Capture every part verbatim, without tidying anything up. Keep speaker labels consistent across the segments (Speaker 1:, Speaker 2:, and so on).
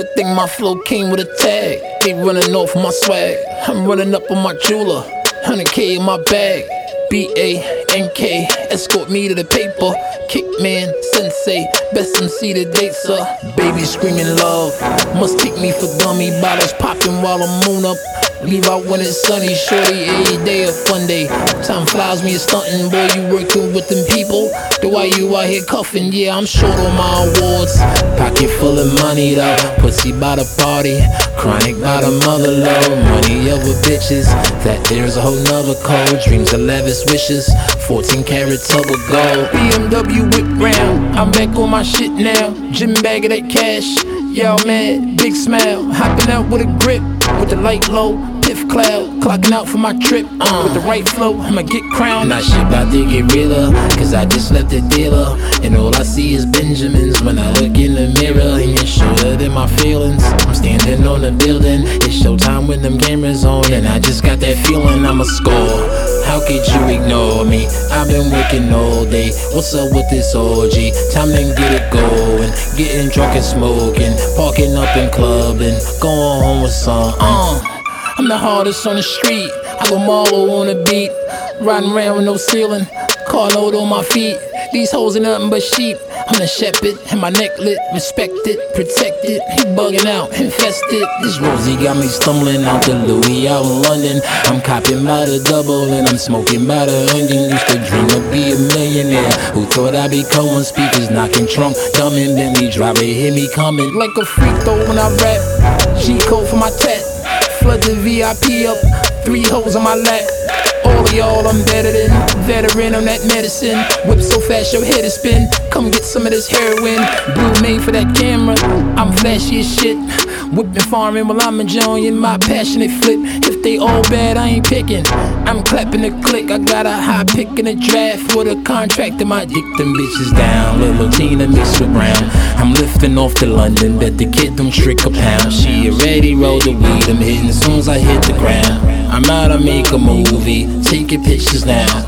Speaker 1: Good thing my flow came with a tag. They running off my swag. I'm running up on my jeweler. one hundred K in my bag. B A N K, escort me to the paper. Kickman, sensei, best M C to date, sir. Baby screaming love, must take me for dummy. Bottles popping while I'm moon up. Leave out when it's sunny, shorty, every day a fun day. Time flies me a stunting, boy, you working with them people. The why you out here cuffing, yeah, I'm short on my awards. Pocket full of money though, pussy by the party. Chronic by the mother low, money over bitches. That there's a whole nother code, dreams of lavish wishes. Fourteen carats of gold, B M W whip round. I'm back on my shit now, gym bag of that cash. Y'all mad, big smile, hopping out with a grip. With the light low, piff cloud, clocking out for my trip. uh, With the right flow, I'ma get crowned. Now shit bout to get realer, cause I just left the dealer. And all I see is Benjamins when I look in the mirror. And you're shorter than my feelings, I'm standing on the building. It's showtime when them cameras on. And I just got that feeling I'ma score. How could you ignore me? I've been working all day. What's up with this orgy? Time to get it going. Getting drunk and smoking, parking up and clubbing, going home with some. Uh, I'm the hardest on the street. I go Marlo on the beat, riding around with no ceiling, car load on my feet. These hoes ain't nothing but sheep. I'm the shepherd, and my neck lit, respected, protected. He bugging out, infested. This Rosie got me stumbling out the Louis out in London. I'm copping by the double and I'm smoking by the onion. Used to dream of be a millionaire. Who thought I'd be calling speakers, knocking trunk, dumb and Bentley driver, hear me coming like a freak though when I rap. G code for my tat, flood the V I P up, three hoes on my lap. All of y'all I'm better than, veteran on that medicine. Whip so fast your head is spin, come get some of this heroin. Blue made for that camera, I'm flashy as shit. Whipping farming while I'm enjoying my passionate flip. If they all bad, I ain't picking, I'm clapping the click. I got a high pick in the draft for the contract, and my dick them bitches down. Little Tina mixed with brown. I'm lifting off to London, bet the kid don't trick a pound. She already rolled the weed, I'm hitting as soon as I hit the ground. I'm out to make a movie, taking pictures now.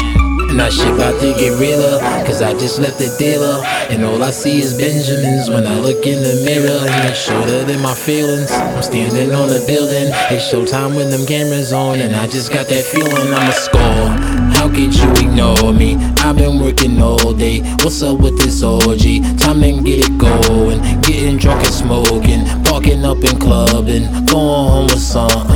Speaker 1: And that shit bout to get realer, cause I just left the dealer. And all I see is Benjamins when I look in the mirror. And it's shorter than my feelings, I'm standing on the building. It's showtime when them cameras on. And I just got that feeling I'ma score. How could you ignore me? I've been working all day. What's up with this orgy? Time to get it going. Getting drunk and smoking, parking up and clubbing, going home with some.